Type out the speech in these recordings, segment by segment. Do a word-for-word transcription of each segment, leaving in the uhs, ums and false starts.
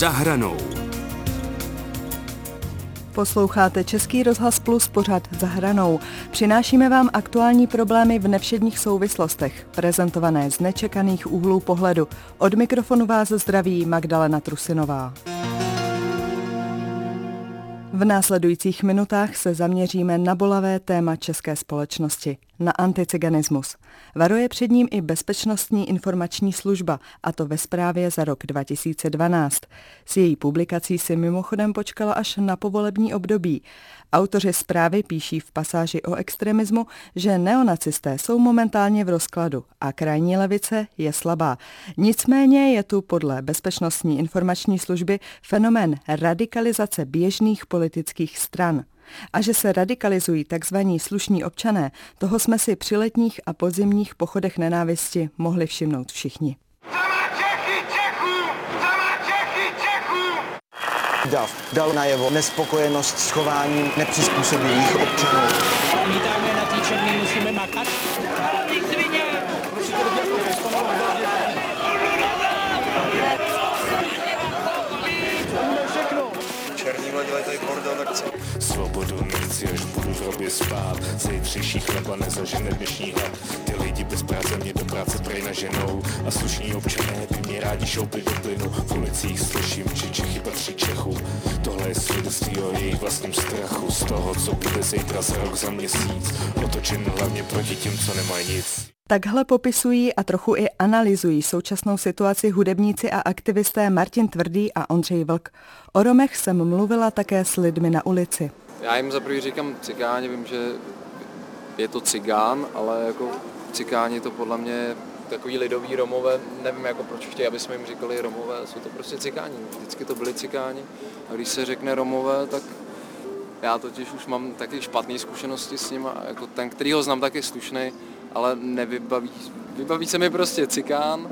Za hranou. Posloucháte Český rozhlas Plus, pořad Za hranou. Přinášíme vám aktuální problémy v nevšedních souvislostech, prezentované z nečekaných úhlů pohledu. Od mikrofonu vás zdraví Magdalena Trusinová. V následujících minutách se zaměříme na bolavé téma české společnosti, na anticiganismus. Varuje před ním i Bezpečnostní informační služba, a to ve zprávě za rok dva tisíce dvanáct. S její publikací si mimochodem počkala až na povolební období. Autoři zprávy píší v pasáži o extremismu, že neonacisté jsou momentálně v rozkladu a krajní levice je slabá. Nicméně je tu podle Bezpečnostní informační služby fenomén radikalizace běžných politických stran. A že se radikalizují takzvaní slušní občané, toho jsme si při letních a podzimních pochodech nenávisti mohli všimnout všichni. Dav dal najevo nespokojenost s chováním nepřizpůsobivých občanů. Vítáme na týček, my musíme makat. Černí mladí tady bordel, tak co? Svobodu nechci, až budu v hrobě spát. Zítřejší chleba nezažene dnešní hlad. Ty lidi bez práce mě do práce prej naženou. A slušní občané by mě rádi šoupli do plynu. V ulicích slyším, že Čechy patří Čechům. Tohle je svědectví o jejich vlastním strachu. Z toho, co bude zítra, za rok, za měsíc. Otočen hlavně proti těm, co nemají nic. Takhle popisují a trochu i analyzují současnou situaci hudebníci a aktivisté Martin Tvrdý a Ondřej Vlk. O Romech jsem mluvila také s lidmi na ulici. Já jim za prvý říkám cigáni, vím, že je to cigán, ale jako cigáni to podle mě takový lidový Romové, nevím jako proč chtějí, aby jsme jim říkali Romové, jsou to prostě cigáni, vždycky to byli cigáni. A když se řekne Romové, tak já totiž už mám taky špatné zkušenosti s nimi, jako ten, který ho znám, tak je slušný, ale nevybaví, vybaví se mi prostě cikán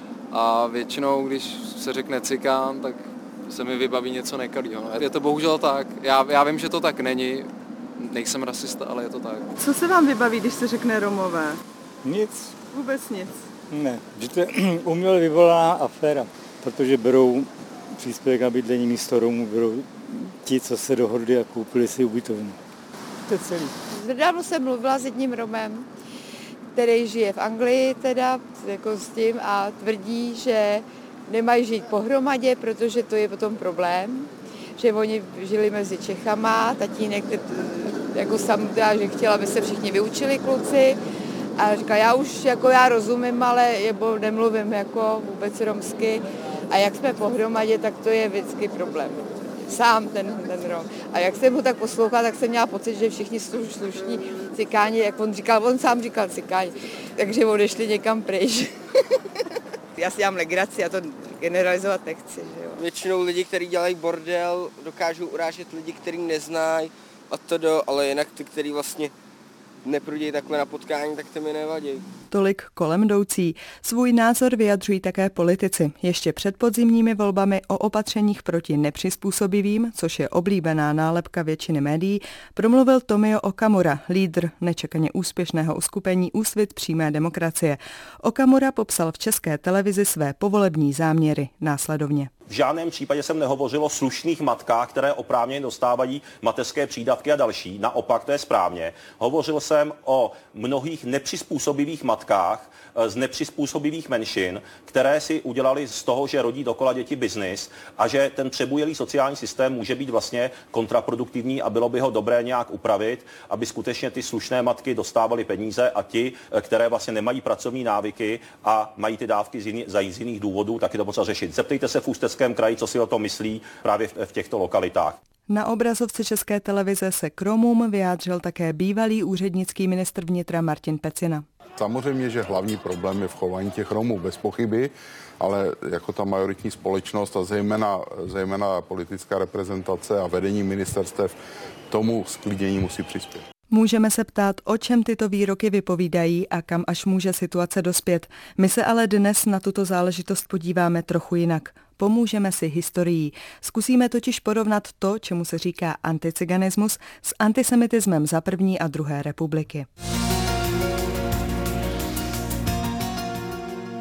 a většinou, když se řekne cikán, tak se mi vybaví něco nekalýho. Je to bohužel tak, já, já vím, že to tak není, nejsem rasista, ale je to tak. Co se vám vybaví, když se řekne Romové? Nic. Vůbec nic. Ne, že to je uměle vyvolaná aféra, protože berou příspěvek na bydlení místo Romů, berou ti, co se dohodli a koupili si ubytovnu. To je celý. Nedávno jsem mluvila s jedním Romem, který žije v Anglii teda, jako s tím a tvrdí, že nemají žít pohromadě, protože to je potom problém, že oni žili mezi Čechama, tatínek jako sam, že chtěla, aby se všichni vyučili kluci a říkal, já už jako já rozumím, ale nebo nemluvím jako vůbec romsky a jak jsme pohromadě, tak to je vždycky problém. Sám ten, ten Rom. A jak jsem ho tak poslouchala, tak jsem měla pocit, že všichni sluš, slušní cikáni, jak on říkal, on sám říkal cikáni, takže odešli někam pryč. Já si dělám legraci, já to generalizovat nechci. Že jo. Většinou lidi, kteří dělají bordel, dokážou urážet lidi, kteří neznají a to do, ale jinak ty, kteří vlastně neprudí takhle na potkání, tak to mi nevadí. Tolik kolem jdoucí. Svůj názor vyjadřují také politici. Ještě před podzimními volbami o opatřeních proti nepřizpůsobivým, což je oblíbená nálepka většiny médií, promluvil Tomio Okamura, lídr nečekaně úspěšného uskupení Úsvit přímé demokracie. Okamura popsal v České televizi své povolební záměry následovně. V žádném případě jsem nehovořil o slušných matkách, které oprávněně dostávají mateřské přídavky a další. Naopak, to je správně. Hovořil jsem o mnohých nepřizpůsobivých matkách z nepřizpůsobivých menšin, které si udělali z toho, že rodí dokola děti biznis a že ten přebujelý sociální systém může být vlastně kontraproduktivní a bylo by ho dobré nějak upravit, aby skutečně ty slušné matky dostávaly peníze a ti, které vlastně nemají pracovní návyky a mají ty dávky z, jiný, za z jiných důvodů, tak je to potřeba řešit. Zeptejte se v Ústeckém kraji, co si o tom myslí právě v, v těchto lokalitách. Na obrazovce České televize se k Romům vyjádřil také bývalý úřednický ministr vnitra Martin Pecina. Samozřejmě, že hlavní problém je v chování těch Romů, bez pochyby, ale jako ta majoritní společnost a zejména, zejména politická reprezentace a vedení ministerstev tomu sklidnění musí přispět. Můžeme se ptát, o čem tyto výroky vypovídají a kam až může situace dospět. My se ale dnes na tuto záležitost podíváme trochu jinak. Pomůžeme si historií. Zkusíme totiž porovnat to, čemu se říká anticiganismus, s antisemitismem za první a druhé republiky.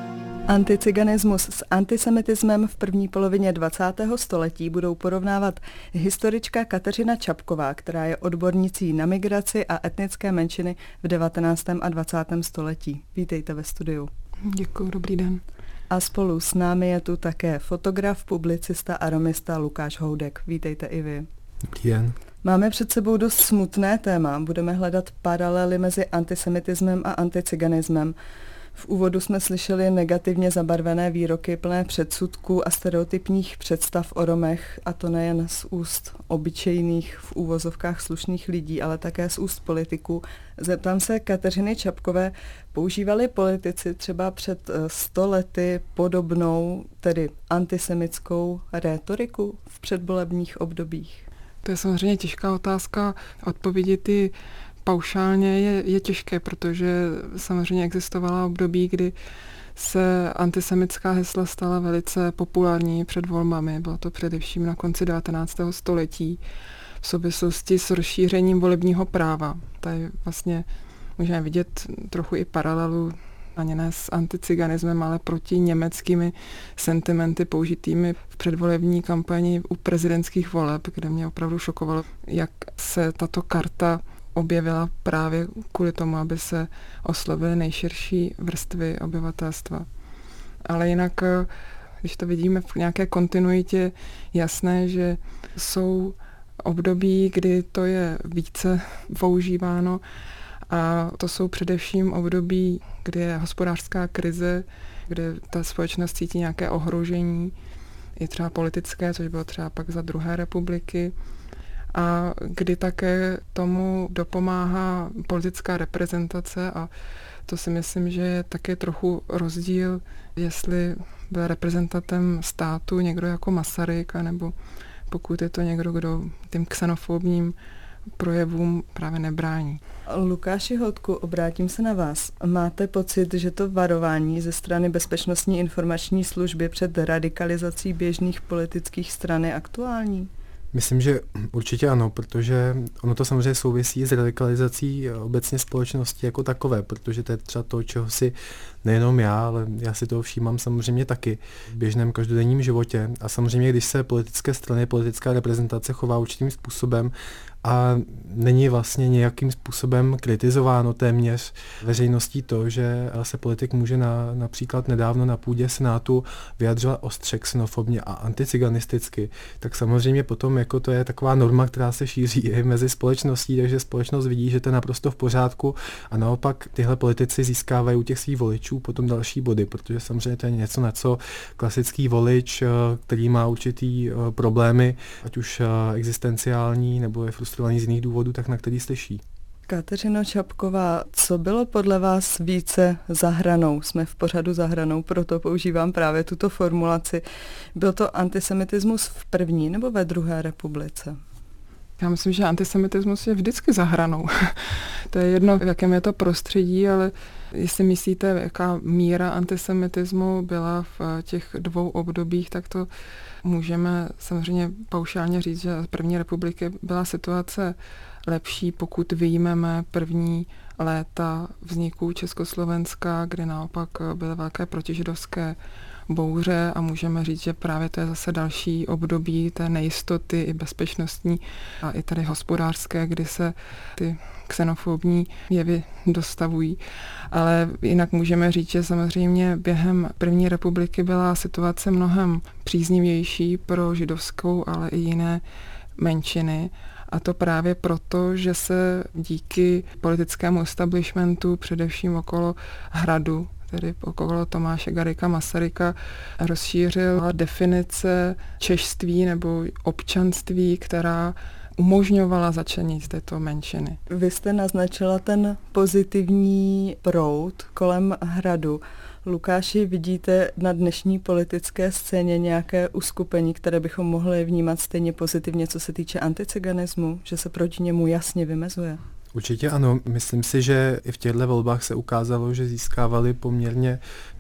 Anticiganismus s antisemitismem v první polovině dvacátého století budou porovnávat historička Kateřina Čapková, která je odbornicí na migraci a etnické menšiny v devatenáctém a dvacátém století. Vítejte ve studiu. Děkuji, dobrý den. A spolu s námi je tu také fotograf, publicista a romista Lukáš Houdek. Vítejte i vy. Dobrý den. Máme před sebou dost smutné téma. Budeme hledat paralely mezi antisemitismem a anticiganismem. V úvodu jsme slyšeli negativně zabarvené výroky plné předsudků a stereotypních představ o Romech, a to nejen z úst obyčejných v úvozovkách slušných lidí, ale také z úst politiků. Zeptám se Kateřiny Čapkové, používali politici třeba před sto lety podobnou, tedy antisemitskou rétoriku v předvolebních obdobích? To je samozřejmě těžká otázka. Odpovědět ty paušálně je, je těžké, protože samozřejmě existovala období, kdy se antisemitská hesla stala velice populární před volbami. Bylo to především na konci devatenáctého století v souvislosti s rozšířením volebního práva. Tady vlastně můžeme vidět trochu i paralelu ani ne s anticiganismem, ale proti německými sentimenty použitými v předvolební kampani u prezidentských voleb, kde mě opravdu šokovalo, jak se tato karta objevila právě kvůli tomu, aby se oslovily nejširší vrstvy obyvatelstva. Ale jinak, když to vidíme v nějaké kontinuitě, jasné, že jsou období, kdy to je více používáno, a to jsou především období, kdy je hospodářská krize, kde ta společnost cítí nějaké ohrožení, i třeba politické, což bylo třeba pak za druhé republiky, a kdy také tomu dopomáhá politická reprezentace, a to si myslím, že je také trochu rozdíl, jestli byl reprezentantem státu někdo jako Masaryk, nebo pokud je to někdo, kdo tím xenofobním projevům právě nebrání. Lukáši Houdku, obrátím se na vás. Máte pocit, že to varování ze strany Bezpečnostní informační služby před radikalizací běžných politických stran je aktuální? Myslím, že určitě ano, protože ono to samozřejmě souvisí s radikalizací obecně společnosti jako takové, protože to je třeba to, čeho si nejenom já, ale já si toho všímám samozřejmě taky v běžném každodenním životě. A samozřejmě, když se politické strany, politická reprezentace chová určitým způsobem a není vlastně nějakým způsobem kritizováno téměř veřejností to, že se politik může na, například nedávno na půdě Senátu vyjadřovat ostře xenofobně a anticiganisticky, tak samozřejmě potom jako to je taková norma, která se šíří i mezi společností, takže společnost vidí, že to je naprosto v pořádku, a naopak tyhle politici získávají u těch svých voličů potom další body, protože samozřejmě to je něco, na co klasický volič, který má určitý problémy, ať už existenciální nebo je frustrovaný z jiných důvodů, tak na který slyší. Kateřino Čapková, co bylo podle vás více za hranou? Jsme v pořadu za hranou, proto používám právě tuto formulaci. Byl to antisemitismus v první nebo ve druhé republice? Já myslím, že antisemitismus je vždycky za hranou. To je jedno, v jakém je to prostředí, ale jestli myslíte, jaká míra antisemitismu byla v těch dvou obdobích, tak to můžeme samozřejmě paušálně říct, že v první republiky byla situace lepší, pokud vyjmeme první léta vzniku Československa, kdy naopak byly velké protižidovské bouře, a můžeme říct, že právě to je zase další období té nejistoty i bezpečnostní a i tady hospodářské, kdy se ty xenofobní jevy dostavují. Ale jinak můžeme říct, že samozřejmě během první republiky byla situace mnohem příznivější pro židovskou, ale i jiné menšiny. A to právě proto, že se díky politickému establishmentu, především okolo Hradu, tedy okolo Tomáše Garrigua Masaryka, rozšířila definice češství nebo občanství, která umožňovala začlenit této menšiny. Vy jste naznačila ten pozitivní proud kolem Hradu. Lukáši, vidíte na dnešní politické scéně nějaké uskupení, které bychom mohli vnímat stejně pozitivně, co se týče anticiganismu, že se proti němu jasně vymezuje? Určitě ano. Myslím si, že i v těchto volbách se ukázalo, že získávali poměrně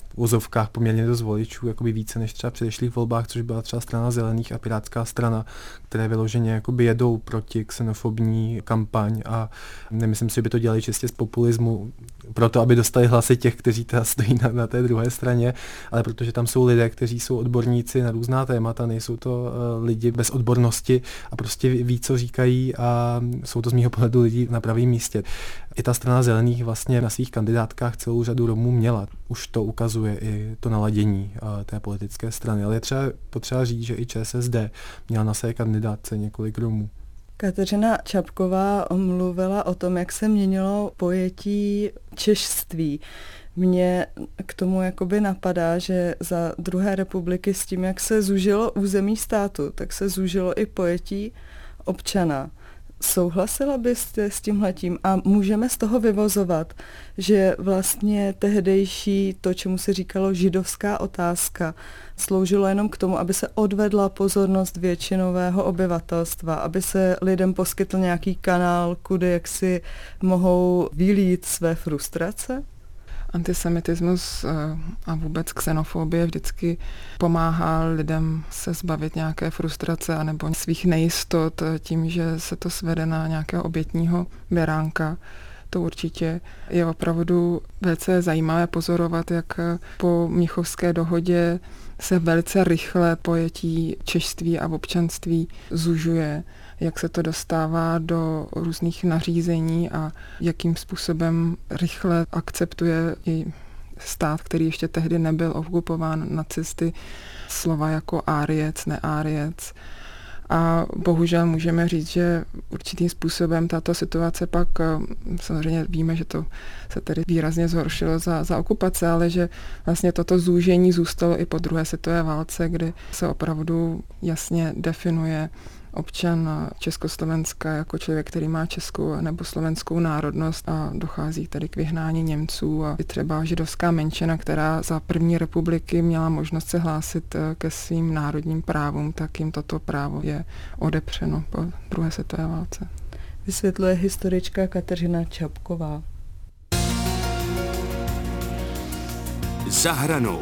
v uvozovkách poměrně dost voličů, jakoby více než třeba předešlých volbách, což byla třeba strana Zelených a Pirátská strana, které vyloženě jakoby jedou proti xenofobní kampaň a nemyslím si, že by to dělali čistě z populismu, proto aby dostali hlasy těch, kteří teda stojí na, na té druhé straně, ale protože tam jsou lidé, kteří jsou odborníci na různá témata, nejsou to uh, lidi bez odbornosti a prostě ví, co říkají a jsou to z mýho pohledu lidi na pravém místě. I ta strana Zelených vlastně na svých kandidátkách celou řadu Romů měla. Už to ukazuje i to naladění uh, té politické strany, ale je třeba potřeba říct, že i ČSSD měla na své kandidátce několik Romů. Kateřina Čapková mluvila o tom, jak se měnilo pojetí češství. Mně k tomu jakoby napadá, že za druhé republiky s tím, jak se zúžilo území státu, tak se zúžilo i pojetí občana. Souhlasila byste s tímhletím a můžeme z toho vyvozovat, že vlastně tehdejší to, čemu se říkalo židovská otázka, sloužilo jenom k tomu, aby se odvedla pozornost většinového obyvatelstva, aby se lidem poskytl nějaký kanál, kudy jak si mohou vylít své frustrace? Antisemitismus a vůbec xenofobie vždycky pomáhá lidem se zbavit nějaké frustrace anebo svých nejistot tím, že se to svede na nějakého obětního beránka. To určitě je opravdu velice zajímavé pozorovat, jak po Mnichovské dohodě se velice rychle pojetí češství a občanství zužuje, jak se to dostává do různých nařízení a jakým způsobem rychle akceptuje i stát, který ještě tehdy nebyl okupován nacisty, slova jako áriec, neáriec. A bohužel můžeme říct, že určitým způsobem tato situace pak, samozřejmě víme, že to se tedy výrazně zhoršilo za, za okupace, ale že vlastně toto zúžení zůstalo i po druhé světové válce, kdy se opravdu jasně definuje občan Československa jako člověk, který má českou nebo slovenskou národnost a dochází tady k vyhnání Němců a i třeba židovská menšina, která za první republiky měla možnost se hlásit ke svým národním právům, tak jim toto právo je odepřeno po druhé světové válce. Vysvětluje historička Kateřina Čapková. Za hranou.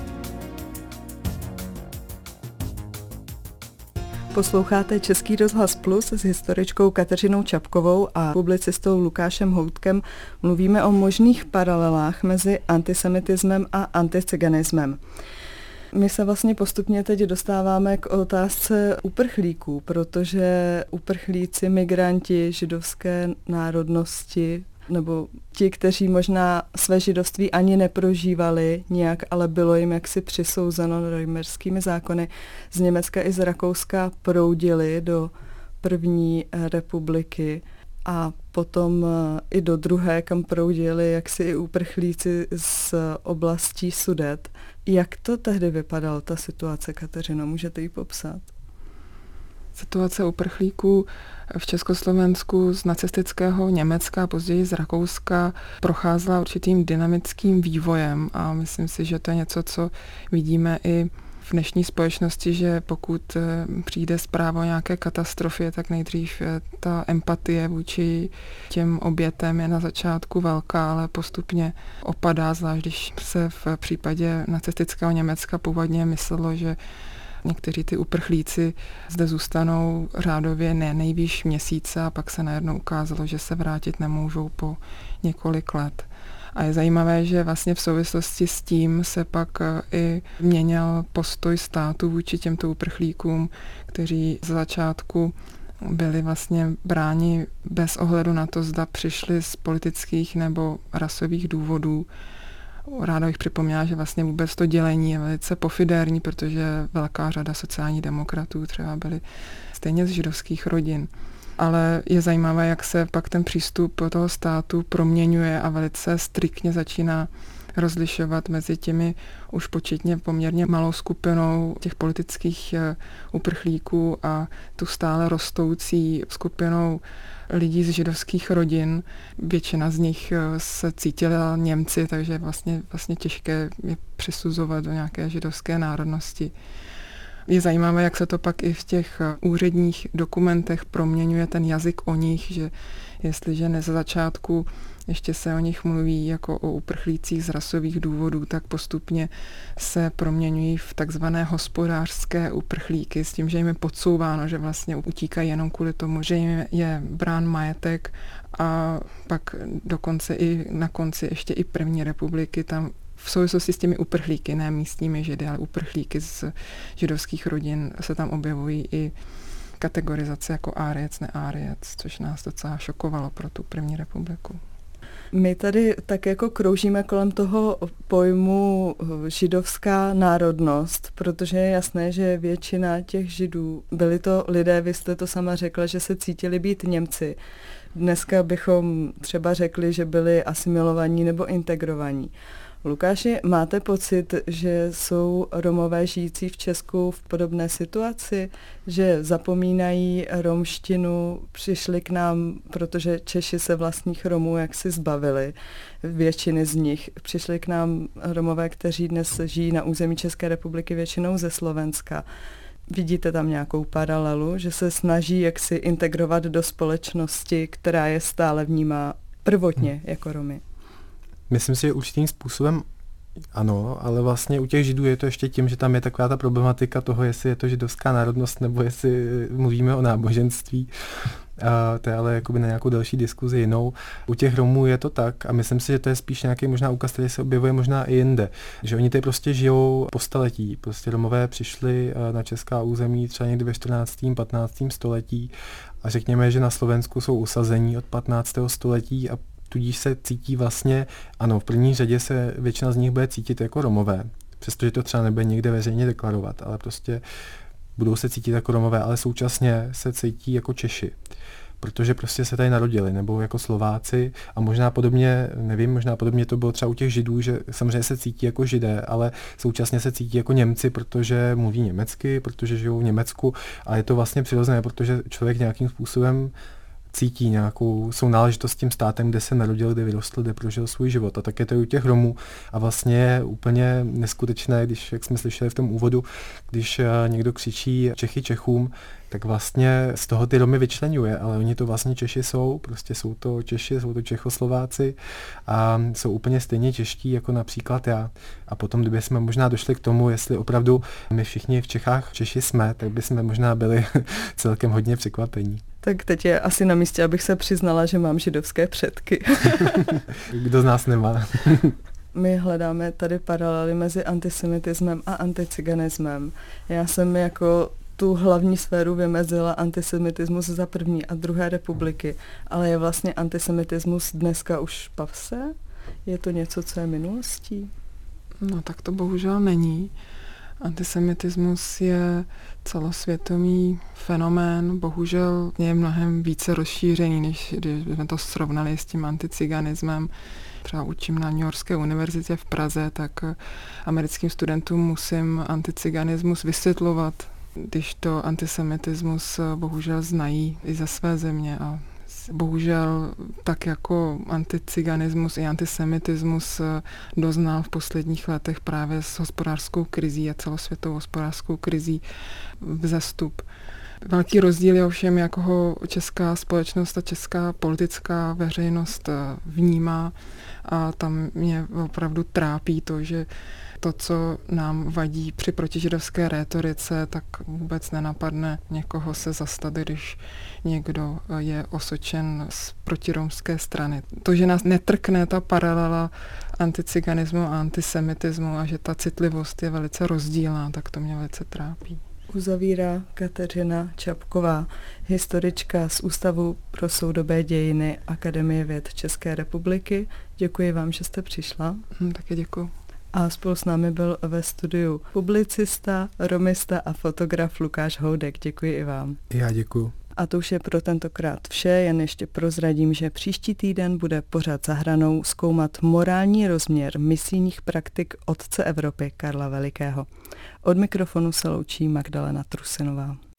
Posloucháte Český rozhlas Plus s historičkou Kateřinou Čapkovou a publicistou Lukášem Houtkem. Mluvíme o možných paralelách mezi antisemitismem a anticiganismem. My se vlastně postupně teď dostáváme k otázce uprchlíků, protože uprchlíci, migranti židovské národnosti nebo ti, kteří možná své židovství ani neprožívali nějak, ale bylo jim jaksi přisouzeno Nürnberskými zákony, z Německa i z Rakouska proudili do první republiky a potom i do druhé, kam proudili jaksi i uprchlíci z oblastí Sudet. Jak to tehdy vypadalo, ta situace, Kateřino? Můžete ji popsat? Situace uprchlíků v Československu z nacistického Německa, později z Rakouska, procházela určitým dynamickým vývojem a myslím si, že to je něco, co vidíme i v dnešní společnosti, že pokud přijde zpráva o nějaké katastrofě, tak nejdřív ta empatie vůči těm obětem je na začátku velká, ale postupně opadá, zvlášť když se v případě nacistického Německa původně myslelo, že někteří ty uprchlíci zde zůstanou řádově ne nejvýš měsíce a pak se najednou ukázalo, že se vrátit nemůžou po několik let. A je zajímavé, že vlastně v souvislosti s tím se pak i měnil postoj státu vůči těmto uprchlíkům, kteří z začátku byli vlastně bráni bez ohledu na to, zda přišli z politických nebo rasových důvodů. Ráda bych připomněla, že vlastně vůbec to dělení je velice pofidérní, protože velká řada sociálních demokratů třeba byly stejně z židovských rodin. Ale je zajímavé, jak se pak ten přístup toho státu proměňuje a velice striktně začíná rozlišovat mezi těmi už početně poměrně malou skupinou těch politických uprchlíků a tu stále rostoucí skupinou lidí z židovských rodin. Většina z nich se cítila Němci, takže vlastně, vlastně těžké je přisuzovat do nějaké židovské národnosti. Je zajímavé, jak se to pak i v těch úředních dokumentech proměňuje ten jazyk o nich, že jestliže ne za začátku ještě se o nich mluví jako o uprchlících z rasových důvodů, tak postupně se proměňují v takzvané hospodářské uprchlíky s tím, že jim je podsouváno, že vlastně utíkají jenom kvůli tomu, že jim je brán majetek a pak dokonce i na konci ještě i první republiky tam v souvislosti s těmi uprchlíky, ne místními židy, ale uprchlíky z židovských rodin se tam objevují i kategorizace jako áriec, neáriec, což nás docela šokovalo pro tu první republiku. My tady tak jako kroužíme kolem toho pojmu židovská národnost, protože je jasné, že většina těch židů, byli to lidé, vy jste to sama řekla, že se cítili být Němci. Dneska bychom třeba řekli, že byli asimilovaní nebo integrovaní. Lukáši, máte pocit, že jsou Romové žijící v Česku v podobné situaci, že zapomínají romštinu, přišli k nám, protože Češi se vlastních Romů jaksi zbavili, většiny z nich. Přišli k nám Romové, kteří dnes žijí na území České republiky většinou ze Slovenska. Vidíte tam nějakou paralelu, že se snaží jaksi integrovat do společnosti, která je stále vnímá prvotně jako Romy? Myslím si, že určitým způsobem ano, ale vlastně u těch Židů je to ještě tím, že tam je taková ta problematika toho, jestli je to židovská národnost, nebo jestli mluvíme o náboženství. A to je ale jakoby na nějakou další diskuzi jinou. U těch Romů je to tak a myslím si, že to je spíš nějaký možná úkaz, který se objevuje možná i jinde. Že oni tady prostě žijou po staletí. Prostě Romové přišli na česká území třeba někdy ve čtrnáctém patnáctém století a řekněme, že na Slovensku jsou usazení od patnáctého století a tudíž se cítí vlastně, ano, v první řadě se většina z nich bude cítit jako Romové, přestože to třeba nebude někde veřejně deklarovat, ale prostě budou se cítit jako Romové, ale současně se cítí jako Češi, protože prostě se tady narodili, nebo jako Slováci a možná podobně, nevím, možná podobně to bylo třeba u těch Židů, že samozřejmě se cítí jako Židé, ale současně se cítí jako Němci, protože mluví německy, protože žijou v Německu a je to vlastně přirozené, protože člověk nějakým způsobem cítí nějakou sounáležitost s tím státem, kde se narodil, kde vyrostl, kde prožil svůj život. A tak je to i u těch Romů. A vlastně je úplně neskutečné, když, jak jsme slyšeli v tom úvodu, když někdo křičí Čechy Čechům, tak vlastně z toho ty Romy vyčleňuje, ale oni to vlastně Češi jsou, prostě jsou to Češi, jsou to Čechoslováci a jsou úplně stejně čeští jako například já. A potom, kdyby jsme možná došli k tomu, jestli opravdu my všichni v Čechách Češi jsme, tak bychom možná byli celkem hodně překvapení. Tak teď je asi na místě, abych se přiznala, že mám židovské předky. Kdo z nás nemá? My hledáme tady paralely mezi antisemitismem a anticiganismem. Já jsem jako tu hlavní sféru vymezila antisemitismus za první a druhé republiky, ale je vlastně antisemitismus dneska už pase? Je to něco, co je minulostí? No tak to bohužel není. Antisemitismus je celosvětový fenomén, bohužel je mnohem více rozšířený, než když jsme to srovnali s tím anticiganismem. Třeba učím na New Yorkské univerzitě v Praze, tak americkým studentům musím anticiganismus vysvětlovat, když to antisemitismus bohužel znají i ze své země. A bohužel tak jako anticiganismus i antisemitismus doznal v posledních letech právě s hospodářskou krizí a celosvětovou hospodářskou krizí vzestup. Velký rozdíl je ovšem, jak ho česká společnost a česká politická veřejnost vnímá a tam mě opravdu trápí to, že to, co nám vadí při protižidovské rétorice, tak vůbec nenapadne někoho se zastat, když někdo je osočen z protiromské strany. To, že nás netrkne ta paralela anticiganismu a antisemitismu a že ta citlivost je velice rozdílná, tak to mě velice trápí. Uzavírá Kateřina Čapková, historička z Ústavu pro soudobé dějiny Akademie věd České republiky. Děkuji vám, že jste přišla. Hm, také děkuji. A spolu s námi byl ve studiu publicista, romista a fotograf Lukáš Houdek. Děkuji i vám. Já děkuji. A to už je pro tentokrát vše, jen ještě prozradím, že příští týden bude pořad Za hranou zkoumat morální rozměr misijních praktik otce Evropy Karla Velikého. Od mikrofonu se loučí Magdalena Trusinová.